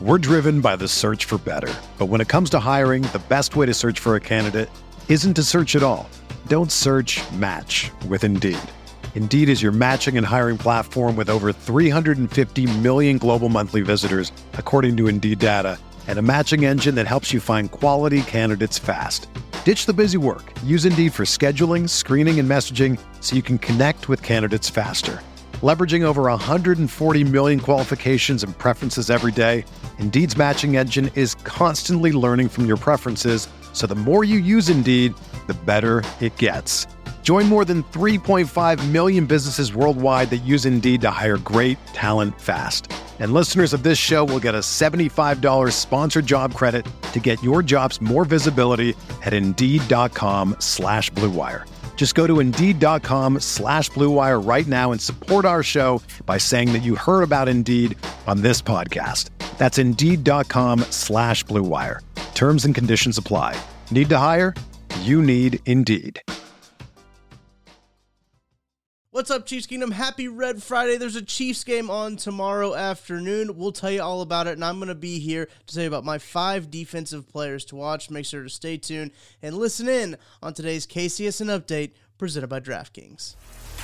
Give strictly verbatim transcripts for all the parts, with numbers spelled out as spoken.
We're driven by the search for better. But when it comes to hiring, the best way to search for a candidate isn't to search at all. Don't search, match with Indeed. Indeed is your matching and hiring platform with over three hundred fifty million global monthly visitors, according to Indeed data, and a matching engine that helps you find quality candidates fast. Ditch the busy work. Use Indeed for scheduling, screening, and messaging so you can connect with candidates faster. Leveraging over one hundred forty million qualifications and preferences every day, Indeed's matching engine is constantly learning from your preferences, so the more you use Indeed, the better it gets. Join more than three point five million businesses worldwide that use Indeed to hire great talent fast. And listeners of this show will get a seventy-five dollars sponsored job credit to get your jobs more visibility at Indeed.com slash Blue Wire. Just go to Indeed.com slash Blue Wire right now and support our show by saying that you heard about Indeed on this podcast. That's Indeed.com slash Blue Wire. Terms and conditions apply. Need to hire? You need Indeed. What's up, Chiefs Kingdom? Happy Red Friday. There's a Chiefs game on tomorrow afternoon. We'll tell you all about it, and I'm going to be here to tell you about my five defensive players to watch. Make sure to stay tuned and listen in on today's K C S N Update presented by DraftKings.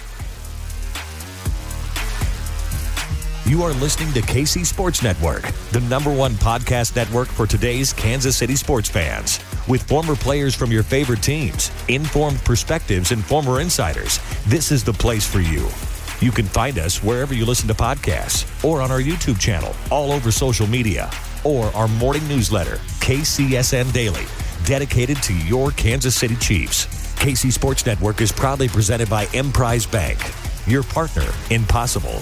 You are listening to K C Sports Network, the number one podcast network for today's Kansas City sports fans. With former players from your favorite teams, informed perspectives, and former insiders, this is the place for you. You can find us wherever you listen to podcasts or on our YouTube channel, all over social media, or our morning newsletter, K C S N Daily, dedicated to your Kansas City Chiefs. K C Sports Network is proudly presented by Emprise Bank, your partner in possible.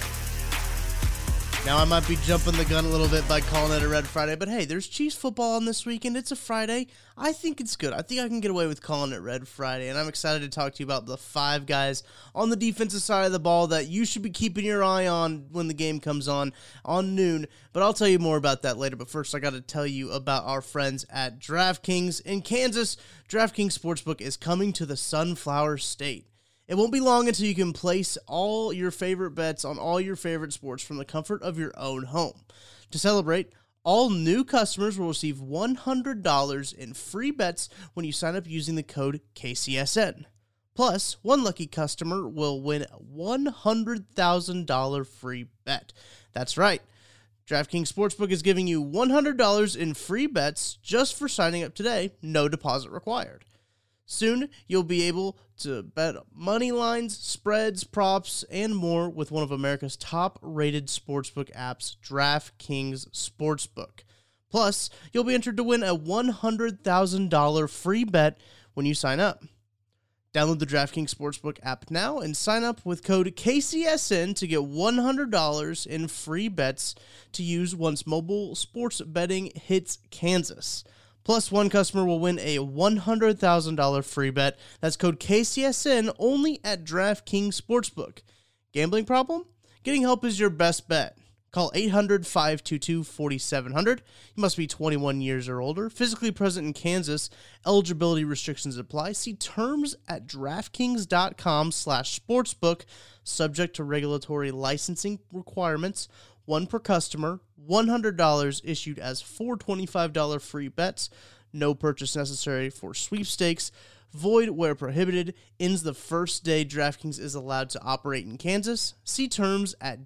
Now, I might be jumping the gun a little bit by calling it a Red Friday, but hey, there's Chiefs football on this weekend. It's a Friday. I think it's good. I think I can get away with calling it Red Friday, and I'm excited to talk to you about the five guys on the defensive side of the ball that you should be keeping your eye on when the game comes on on noon, but I'll tell you more about that later. But first, I got to tell you about our friends at DraftKings in Kansas. DraftKings Sportsbook is coming to the Sunflower State. It won't be long until you can place all your favorite bets on all your favorite sports from the comfort of your own home. To celebrate, all new customers will receive one hundred dollars in free bets when you sign up using the code K C S N. Plus, one lucky customer will win a one hundred thousand dollars free bet. That's right. DraftKings Sportsbook is giving you one hundred dollars in free bets just for signing up today, no deposit required. Soon, you'll be able to bet money lines, spreads, props, and more with one of America's top-rated sportsbook apps, DraftKings Sportsbook. Plus, you'll be entered to win a one hundred thousand dollars free bet when you sign up. Download the DraftKings Sportsbook app now and sign up with code K C S N to get one hundred dollars in free bets to use once mobile sports betting hits Kansas. Plus, one customer will win a one hundred thousand dollars free bet. That's code K C S N only at DraftKings Sportsbook. Gambling problem? Getting help is your best bet. Call eight hundred, five two two, four seven zero zero. You must be twenty-one years or older, physically present in Kansas. Eligibility restrictions apply. See terms at DraftKings.com slash sportsbook, subject to regulatory licensing requirements. One per customer, one hundred dollars issued as four twenty-five dollars free bets. No purchase necessary for sweepstakes. Void where prohibited. Ends the first day DraftKings is allowed to operate in Kansas. See terms at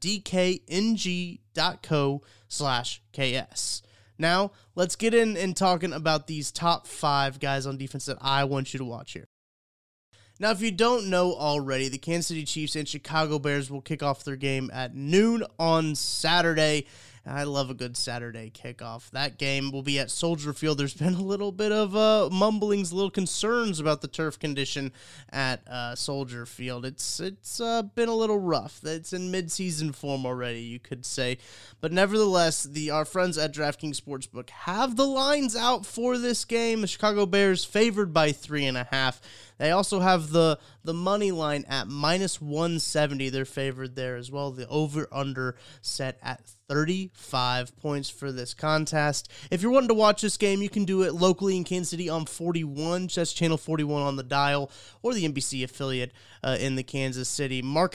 dkng.co slash KS. Now, let's get in and talking about these top five guys on defense that I want you to watch here. Now, if you don't know already, the Kansas City Chiefs and Chicago Bears will kick off their game at noon on Saturday. I love a good Saturday kickoff. That game will be at Soldier Field. There's been a little bit of uh, mumblings, little concerns about the turf condition at uh, Soldier Field. It's it's uh, been a little rough. It's in mid-season form already, you could say. But nevertheless, the our friends at DraftKings Sportsbook have the lines out for this game. The Chicago Bears favored by three and a half. They also have the the money line at minus one seventy. They're favored there as well. The over-under set at thirty-five points for this contest. If you're wanting to watch this game, you can do it locally in Kansas City on forty-one. That's channel forty-one on the dial, or the N B C affiliate uh, in the Kansas City market.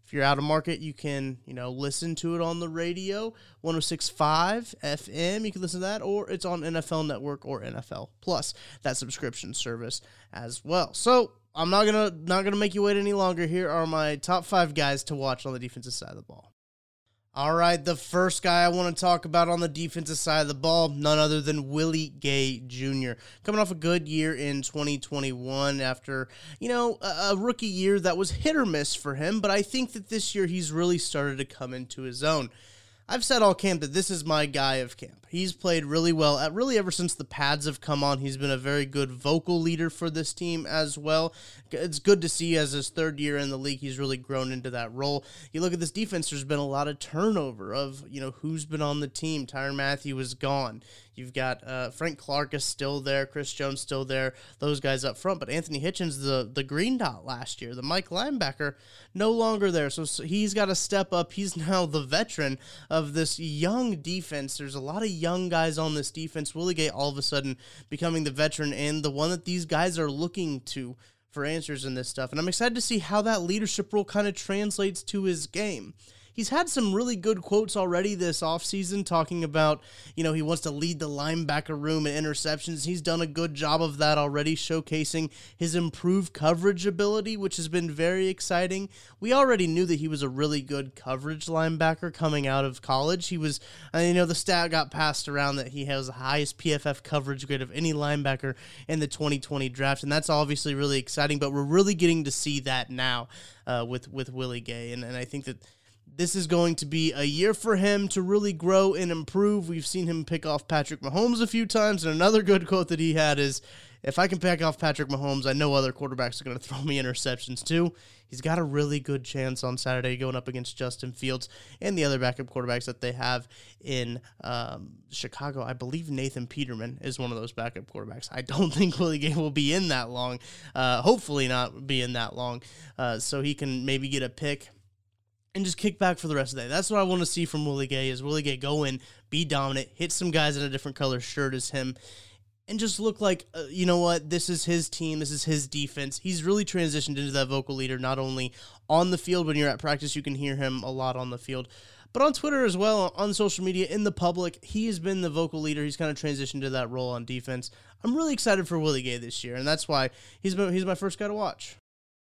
If you're out of market, you can, you know, listen to it on the radio, one oh six point five F M. You can listen to that, or it's on N F L Network or N F L Plus, that subscription service as well. So I'm not gonna not gonna make you wait any longer. Here are my top five guys to watch on the defensive side of the ball. All right, the first guy I want to talk about on the defensive side of the ball, none other than Willie Gay Junior Coming off a good year in twenty twenty-one after, you know, a, a rookie year that was hit or miss for him, but I think that this year he's really started to come into his own. I've said all camp that this is my guy of camp. He's played really well, at really ever since the pads have come on. He's been a very good vocal leader for this team as well. It's good to see as his third year in the league, he's really grown into that role. You look at this defense, there's been a lot of turnover of, you know, who's been on the team. Tyrann Mathieu is gone. You've got uh, Frank Clark is still there, Chris Jones still there, those guys up front. But Anthony Hitchens, the, the green dot last year, the Mike linebacker, no longer there. So, so he's got to step up. He's now the veteran of this young defense. There's a lot of young guys on this defense. Willie Gay all of a sudden becoming the veteran and the one that these guys are looking to for answers in this stuff. And I'm excited to see how that leadership role kind of translates to his game. He's had some really good quotes already this offseason talking about, you know, he wants to lead the linebacker room in interceptions. He's done a good job of that already, showcasing his improved coverage ability, which has been very exciting. We already knew that he was a really good coverage linebacker coming out of college. He was, you know, the stat got passed around that he has the highest P F F coverage grade of any linebacker in the twenty twenty draft, and that's obviously really exciting, but we're really getting to see that now uh, with, with Willie Gay, and, and I think that this is going to be a year for him to really grow and improve. We've seen him pick off Patrick Mahomes a few times, and another good quote that he had is, if I can pick off Patrick Mahomes, I know other quarterbacks are going to throw me interceptions too. He's got a really good chance on Saturday going up against Justin Fields and the other backup quarterbacks that they have in um, Chicago. I believe Nathan Peterman is one of those backup quarterbacks. I don't think Willie Gay will be in that long, uh, hopefully not be in that long, uh, so he can maybe get a pick and just kick back for the rest of the day. That's what I want to see from Willie Gay, is Willie Gay go in, be dominant, hit some guys in a different color shirt as him, and just look like, uh, you know what, this is his team, this is his defense. He's really transitioned into that vocal leader, not only on the field. When you're at practice, you can hear him a lot on the field, but on Twitter as well, on social media, in the public, he has been the vocal leader. He's kind of transitioned to that role on defense. I'm really excited for Willie Gay this year, and that's why he's been, he's my first guy to watch.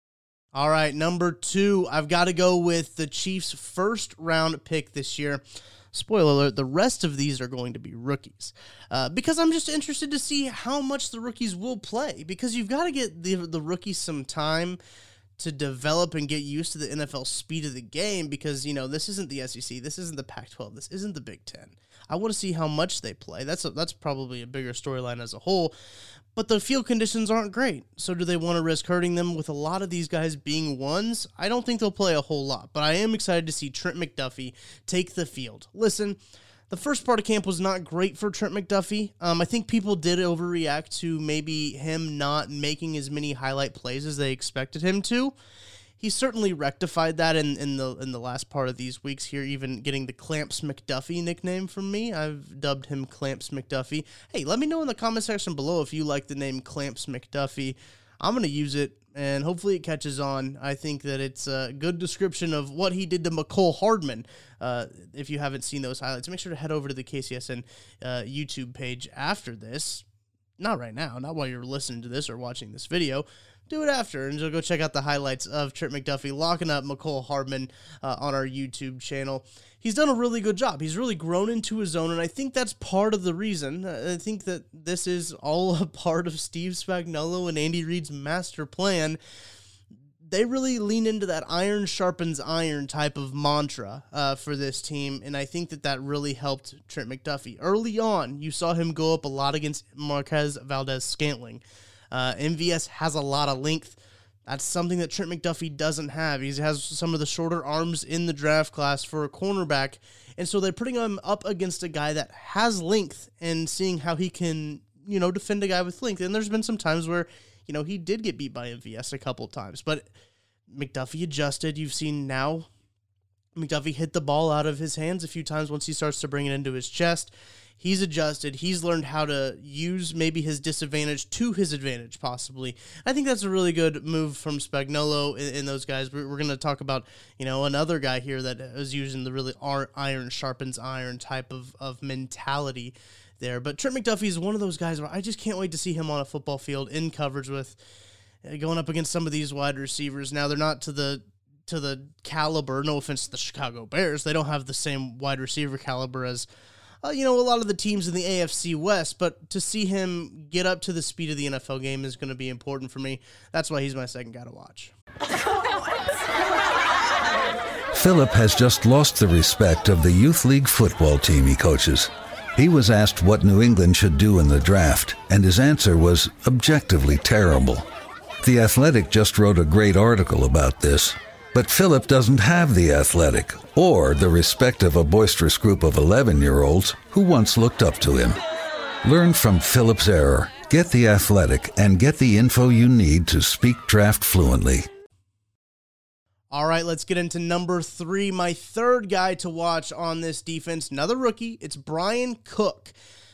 All right, number two, I've got to go with the Chiefs' first-round pick this year. Spoiler alert, the rest of these are going to be rookies. Uh, because I'm just interested to see how much the rookies will play. Because you've got to get the, the rookies some time to develop and get used to the N F L speed of the game. Because, you know, this isn't the S E C. This isn't the Pac twelve. This isn't the Big Ten. I want to see how much they play. That's a, that's probably a bigger storyline as a whole. But the field conditions aren't great. So do they want to risk hurting them with a lot of these guys being ones? I don't think they'll play a whole lot, but I am excited to see Trent McDuffie take the field. Listen, the first part of camp was not great for Trent McDuffie. Um, I think people did overreact to maybe him not making as many highlight plays as they expected him to. He certainly rectified that in, in the in the last part of these weeks here, even getting the Clamps McDuffie nickname from me. I've dubbed him Clamps McDuffie. Hey, let me know in the comment section below if you like the name Clamps McDuffie. I'm going to use it, and hopefully it catches on. I think that it's a good description of what he did to Mecole Hardman. Uh, if you haven't seen those highlights, make sure to head over to the K C S N uh, YouTube page after this. Not right now, not while you're listening to this or watching this video. Do it after, and you'll go check out the highlights of Trent McDuffie locking up Mecole Hardman uh, on our YouTube channel. He's done a really good job. He's really grown into his own, and I think that's part of the reason. I think that this is all a part of Steve Spagnuolo and Andy Reid's master plan. They really lean into that iron sharpens iron type of mantra uh, for this team, and I think that that really helped Trent McDuffie. Early on, you saw him go up a lot against Marquez Valdes-Scantling. Uh, M V S has a lot of length. That's something that Trent McDuffie doesn't have. He has some of the shorter arms in the draft class for a cornerback, and so they're putting him up against a guy that has length and seeing how he can, you know, defend a guy with length. And there's been some times where, you know, he did get beat by M V S a couple times, but McDuffie adjusted. You've seen now McDuffie hit the ball out of his hands a few times once he starts to bring it into his chest. He's adjusted. He's learned how to use maybe his disadvantage to his advantage, possibly. I think that's a really good move from Spagnuolo and, and those guys. We're, we're going to talk about, you know, another guy here that is using the really iron sharpens iron type of, of mentality there. But Trent McDuffie is one of those guys where I just can't wait to see him on a football field in coverage with uh, going up against some of these wide receivers. Now, they're not to the to the caliber, no offense to the Chicago Bears. They don't have the same wide receiver caliber as Uh, you know, a lot of the teams in the A F C West, but to see him get up to the speed of the N F L game is going to be important for me. That's why he's my second guy to watch. Philip has just lost the respect of the youth league football team he coaches. He was asked what New England should do in the draft, and his answer was objectively terrible. The Athletic just wrote a great article about this. But Philip doesn't have the Athletic or the respect of a boisterous group of eleven-year-olds who once looked up to him. Learn from Philip's error, get the Athletic, and get the info you need to speak draft fluently. All right, let's get into number three, my third guy to watch on this defense. Another rookie. It's Bryan Cook.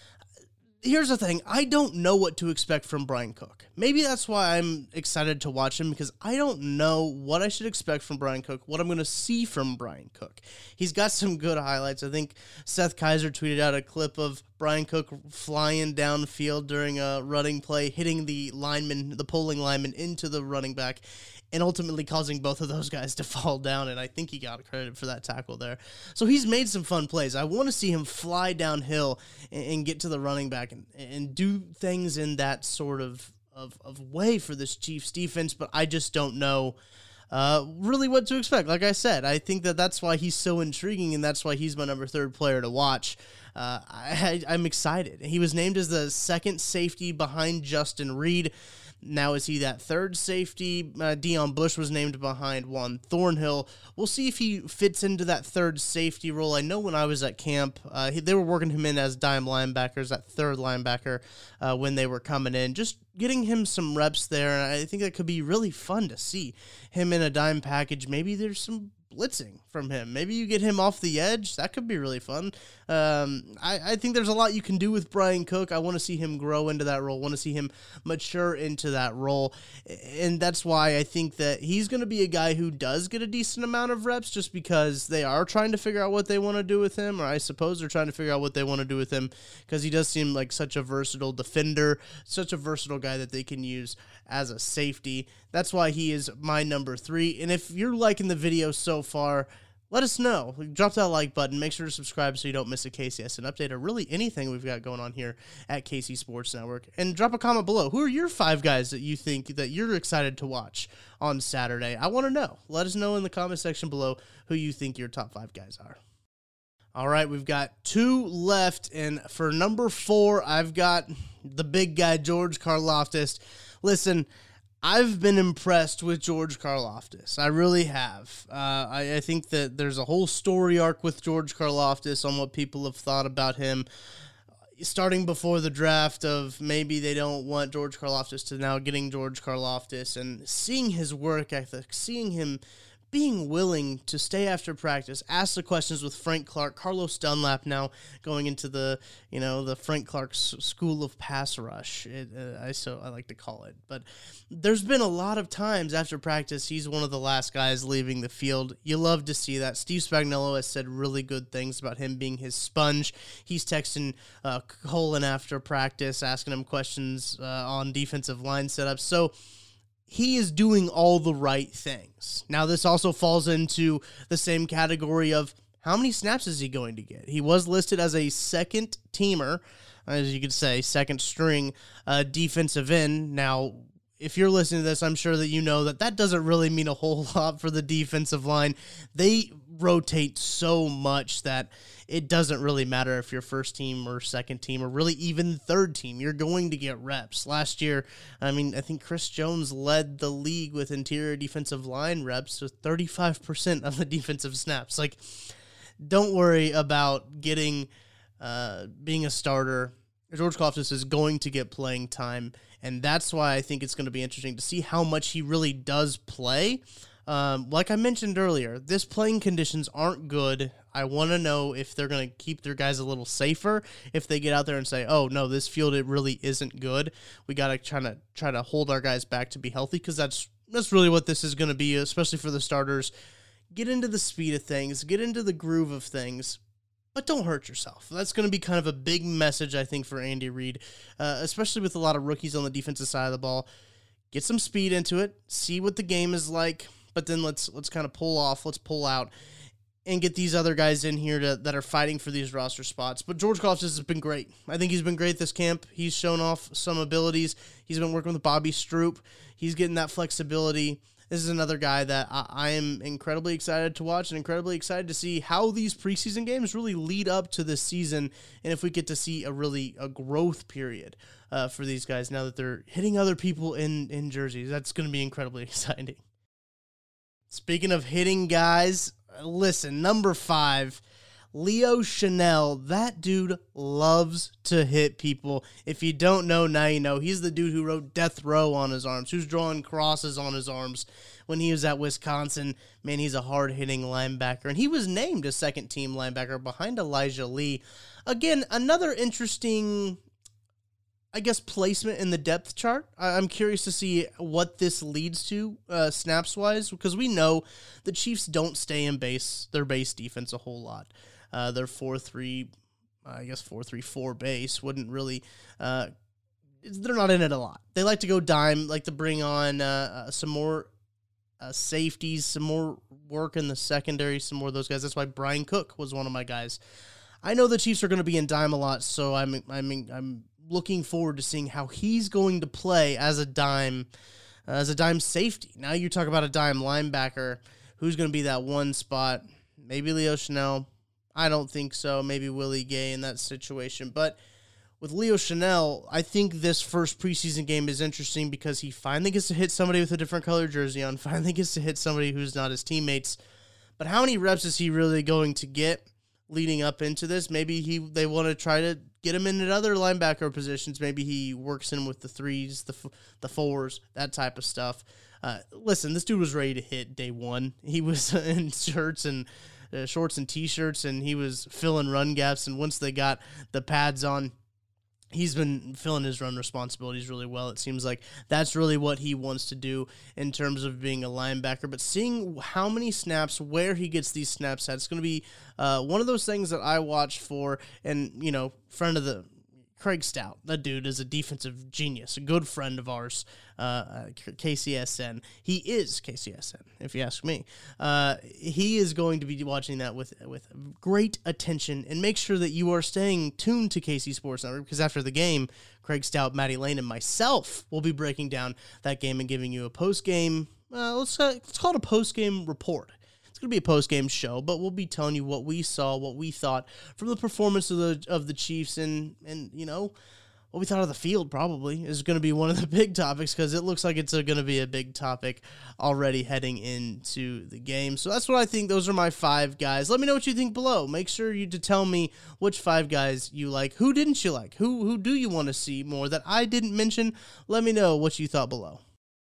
Here's the thing. I don't know what to expect from Bryan Cook. Maybe that's why I'm excited to watch him, because I don't know what I should expect from Bryan Cook, what I'm going to see from Bryan Cook. He's got some good highlights. I think Seth Kaiser tweeted out a clip of Bryan Cook flying downfield during a running play, hitting the lineman, the pulling lineman into the running back, and ultimately causing both of those guys to fall down, and I think he got credit for that tackle there. So he's made some fun plays. I want to see him fly downhill and, and get to the running back and, and do things in that sort of, of, of way for this Chiefs defense, but I just don't know uh, really what to expect. Like I said, I think that that's why he's so intriguing, and that's why he's my number third player to watch. Uh, I, I'm excited. He was named as the second safety behind Justin Reed. Now is he that third safety? Uh, Deion Bush was named behind Juan Thornhill. We'll see if he fits into that third safety role. I know when I was at camp, uh, he, they were working him in as dime linebackers, that third linebacker, uh, when they were coming in. Just getting him some reps there, and I think that could be really fun to see him in a dime package. Maybe there's some blitzing from him. Maybe you get him off the edge. That could be really fun. Um, I, I think there's a lot you can do with Bryan Cook. I want to see him grow into that role. I want to see him mature into that role. And that's why I think that he's going to be a guy who does get a decent amount of reps, just because they are trying to figure out what they want to do with him, or I suppose they're trying to figure out what they want to do with him, because he does seem like such a versatile defender, such a versatile guy that they can use as a safety. That's why he is my number three. And if you're liking the video so far, let us know. Drop that like button. Make sure to subscribe so you don't miss a K C S N update or really anything we've got going on here at K C Sports Network. And drop a comment below. Who are your five guys that you think that you're excited to watch on Saturday? I want to know. Let us know in the comment section below who you think your top five guys are. All right, we've got two left, and for number four, I've got the big guy, George Karlaftis. Listen, I've been impressed with George Karlaftis. I really have. Uh, I, I think that there's a whole story arc with George Karlaftis on what people have thought about him, starting before the draft, of maybe they don't want George Karlaftis, to now getting George Karlaftis and seeing his work ethic, seeing him being willing to stay after practice, ask the questions with Frank Clark, Carlos Dunlap now going into the, you know, the Frank Clark School of Pass Rush, it, uh, I so I like to call it. But there's been a lot of times after practice, he's one of the last guys leaving the field. You love to see that. Steve Spagnuolo has said really good things about him being his sponge. He's texting uh, Colin after practice, asking him questions uh, on defensive line setups. So he is doing all the right things. Now, this also falls into the same category of how many snaps is he going to get? He was listed as a second teamer, as you could say, second string uh, defensive end. Now, if you're listening to this, I'm sure that you know that that doesn't really mean a whole lot for the defensive line. They rotate so much that it doesn't really matter if you're first team or second team or really even third team. You're going to get reps. Last year, I mean, I think Chris Jones led the league with interior defensive line reps with thirty-five percent of the defensive snaps. Like, don't worry about getting, uh, being a starter. George Karlaftis is going to get playing time, and that's why I think it's going to be interesting to see how much he really does play. Um, like I mentioned earlier, this playing conditions aren't good. I want to know if they're going to keep their guys a little safer. If they get out there and say, "Oh no, this field it really isn't good," we got to try to try to hold our guys back to be healthy, because that's that's really what this is going to be, especially for the starters. Get into the speed of things, get into the groove of things, but don't hurt yourself. That's going to be kind of a big message, I think, for Andy Reid, uh, especially with a lot of rookies on the defensive side of the ball. Get some speed into it, see what the game is like. But then let's let's kind of pull off, let's pull out, and get these other guys in here to, that are fighting for these roster spots. But George Karlaftis has been great. I think he's been great this camp. He's shown off some abilities. He's been working with Bobby Stroop. He's getting that flexibility. This is another guy that I, I am incredibly excited to watch and incredibly excited to see how these preseason games really lead up to this season, and if we get to see a really a growth period uh, for these guys now that they're hitting other people in, in jerseys. That's going to be incredibly exciting. Speaking of hitting guys, listen, number five, Leo Chenal. That dude loves to hit people. If you don't know, now you know. He's the dude who wrote Death Row on his arms, who's drawing crosses on his arms when he was at Wisconsin. Man, he's a hard-hitting linebacker, and he was named a second-team linebacker behind Elijah Lee. Again, another interesting, I guess, placement in the depth chart. I'm curious to see what this leads to uh, snaps-wise, because we know the Chiefs don't stay in base, their base defense a whole lot. Uh, their four three, I guess four three four base wouldn't really, uh, they're not in it a lot. They like to go dime, like to bring on uh, uh, some more uh, safeties, some more work in the secondary, some more of those guys. That's why Brian Cook was one of my guys. I know the Chiefs are going to be in dime a lot, so I'm I'm I'm looking forward to seeing how he's going to play as a dime, uh, as a dime safety. Now you talk about a dime linebacker, who's going to be that one spot? Maybe Leo Chenal. I don't think so. Maybe Willie Gay in that situation. But with Leo Chenal, I think this first preseason game is interesting because he finally gets to hit somebody with a different color jersey on, finally gets to hit somebody who's not his teammates. But how many reps is he really going to get leading up into this? Maybe he they want to try to get him in at other linebacker positions. Maybe he works in with the threes, the the fours, that type of stuff. Uh, listen, this dude was ready to hit day one. He was in shirts and uh, shorts and T-shirts, and he was filling run gaps. And once they got the pads on, he's been filling his run responsibilities really well. It seems like that's really what he wants to do in terms of being a linebacker. But seeing how many snaps, where he gets these snaps at, it's going to be uh, one of those things that I watch for. And, you know, friend of the Craig Stout, that dude is a defensive genius, a good friend of ours, uh, K C S N. He is K C S N, if you ask me. Uh, he is going to be watching that with with great attention, and make sure that you are staying tuned to K C Sports Network, because after the game, Craig Stout, Maddie Lane, and myself will be breaking down that game and giving you a post-game, uh, let's, uh, let's call it a post-game report. It's going to be a post-game show, but we'll be telling you what we saw, what we thought from the performance of the of the Chiefs, and, and you know, what we thought of the field probably is going to be one of the big topics, because it looks like it's going to be a big topic already heading into the game. So that's what I think. Those are my five guys. Let me know what you think below. Make sure you to tell me which five guys you like. Who didn't you like? Who, who do you want to see more that I didn't mention? Let me know what you thought below.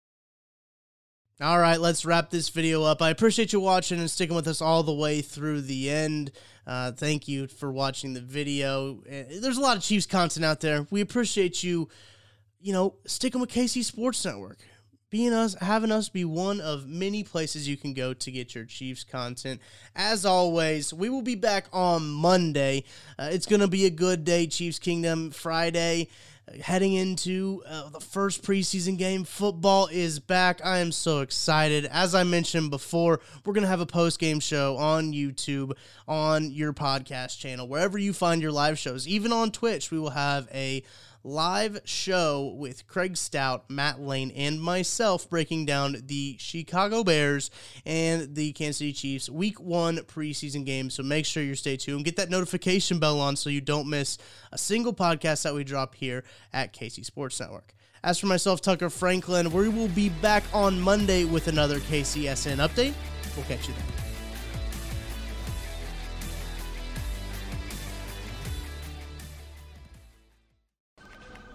All right, let's wrap this video up. I appreciate you watching and sticking with us all the way through the end. Uh, thank you for watching the video. There's a lot of Chiefs content out there. We appreciate you, you know, sticking with K C Sports Network. Being us, having us be one of many places you can go to get your Chiefs content. As always, we will be back on Monday. Uh, it's going to be a good day, Chiefs Kingdom. Friday, heading into uh, the first preseason game. Football is back. I am so excited. As I mentioned before, we're going to have a post-game show on YouTube, on your podcast channel, wherever you find your live shows. Even on Twitch, we will have a live show with Craig Stout, Matt Lane, and myself breaking down the Chicago Bears and the Kansas City Chiefs week one preseason game. So make sure you stay tuned. Get that notification bell on so you don't miss a single podcast that we drop here at K C Sports Network. As for myself, Tucker Franklin, we will be back on Monday with another K C S N update. We'll catch you then.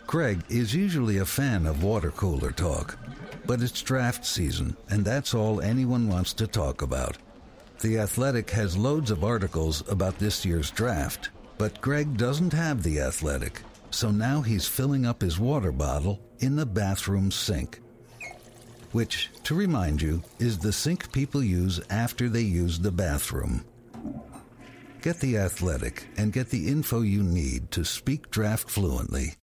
Greg is usually a fan of water cooler talk, but it's draft season, and that's all anyone wants to talk about. The Athletic has loads of articles about this year's draft, but Greg doesn't have The Athletic, so now he's filling up his water bottle in the bathroom sink. Which, to remind you, is the sink people use after they use the bathroom. Get The Athletic and get the info you need to speak draft fluently